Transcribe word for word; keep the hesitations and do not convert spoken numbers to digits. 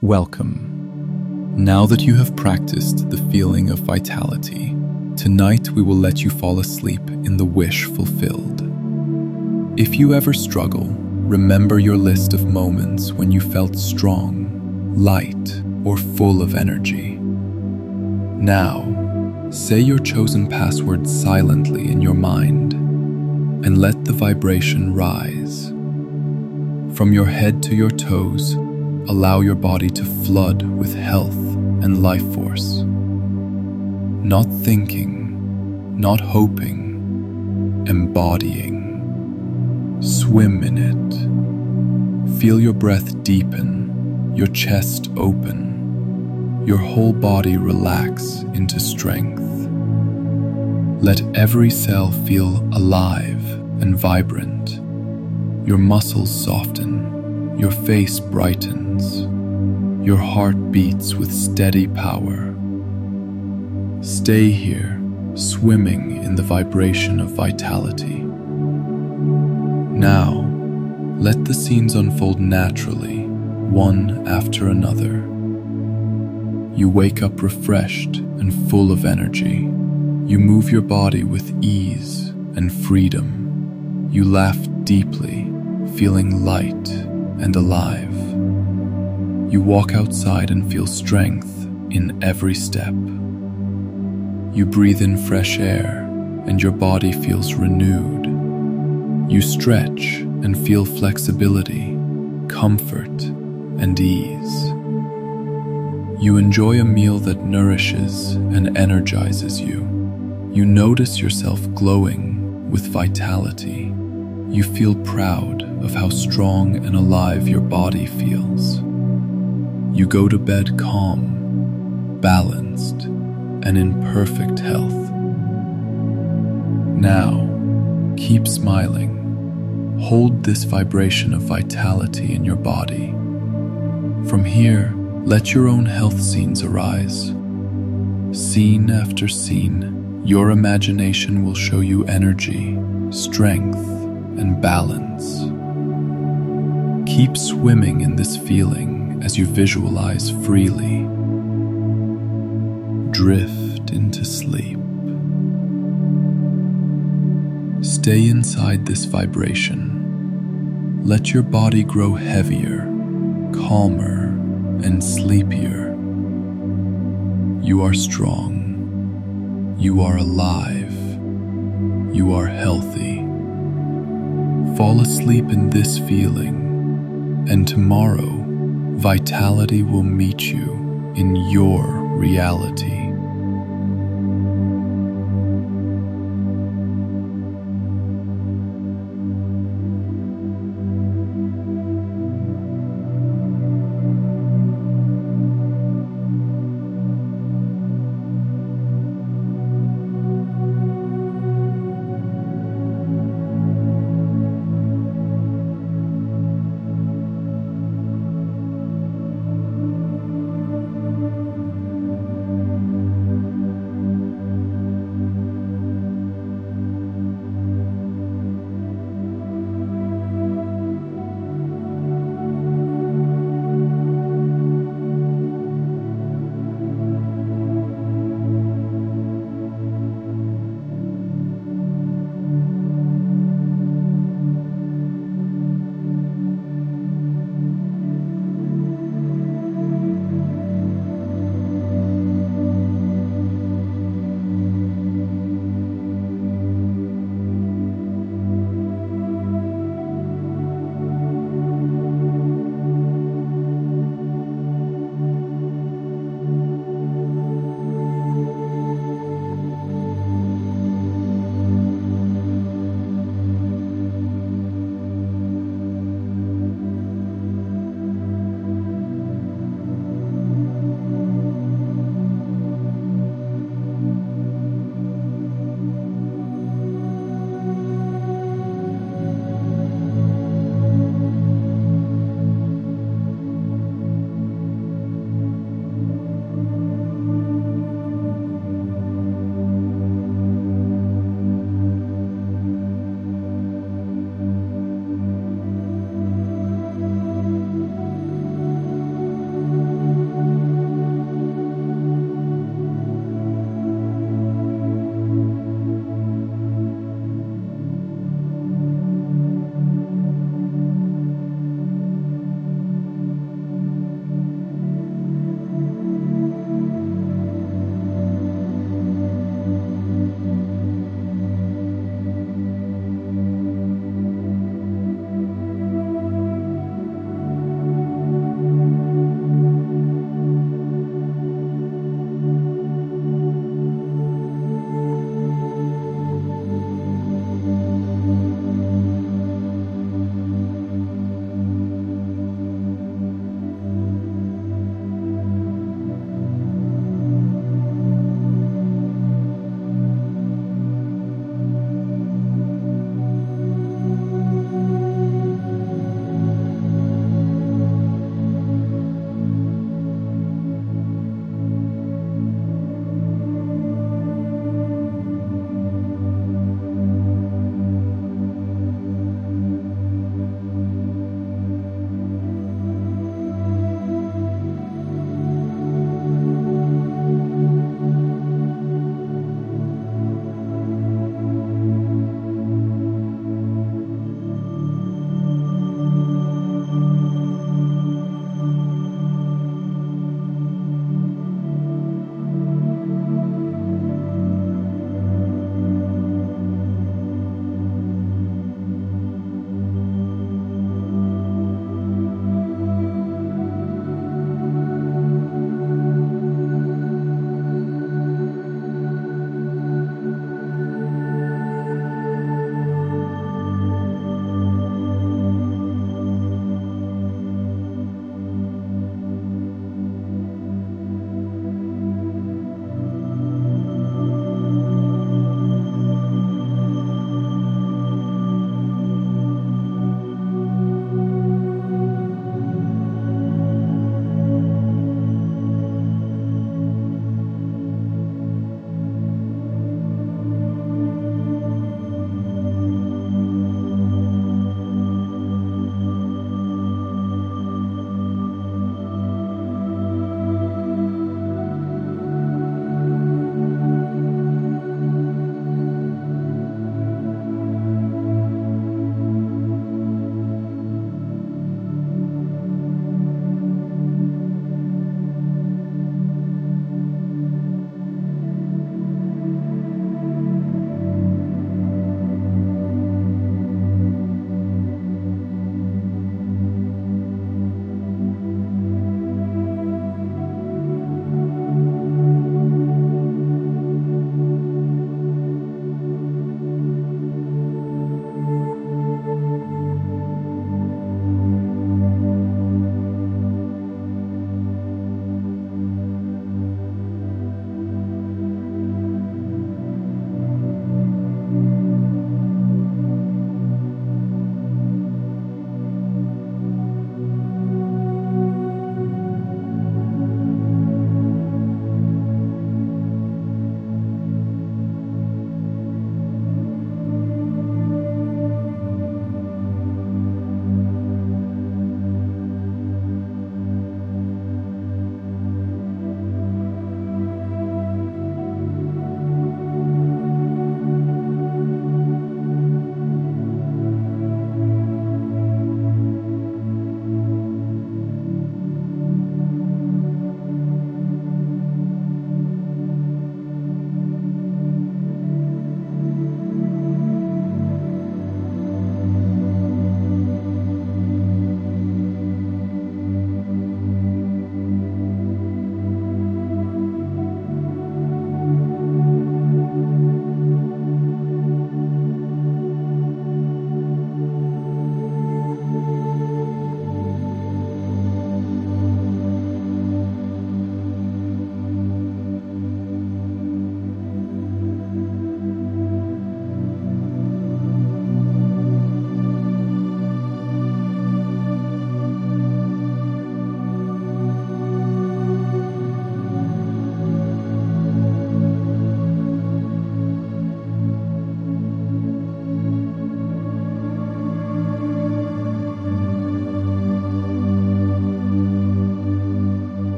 Welcome. Now that you have practiced the feeling of vitality, tonight we will let you fall asleep in the wish fulfilled. If you ever struggle, remember your list of moments when you felt strong, light, or full of energy. Now, say your chosen password silently in your mind and let the vibration rise. From your head to your toes, allow your body to flood with health and life force. Not thinking, not hoping, embodying. Swim in it. Feel your breath deepen, your chest open, your whole body relax into strength. Let every cell feel alive and vibrant. Your muscles soften. Your face brightens. Your heart beats with steady power. Stay here, swimming in the vibration of vitality. Now, let the scenes unfold naturally, one after another. You wake up refreshed and full of energy. You move your body with ease and freedom. You laugh deeply, feeling light and alive. You walk outside and feel strength in every step. You breathe in fresh air and your body feels renewed. You stretch and feel flexibility, comfort, and ease. You enjoy a meal that nourishes and energizes you. You notice yourself glowing with vitality. You feel proud of how strong and alive your body feels. You go to bed calm, balanced, and in perfect health. Now, keep smiling. Hold this vibration of vitality in your body. From here, let your own health scenes arise. Scene after scene, your imagination will show you energy, strength, and balance. Keep swimming in this feeling as you visualize freely. Drift into sleep. Stay inside this vibration. Let your body grow heavier, calmer, and sleepier. You are strong. You are alive. You are healthy. Fall asleep in this feeling, and tomorrow, vitality will meet you in your reality.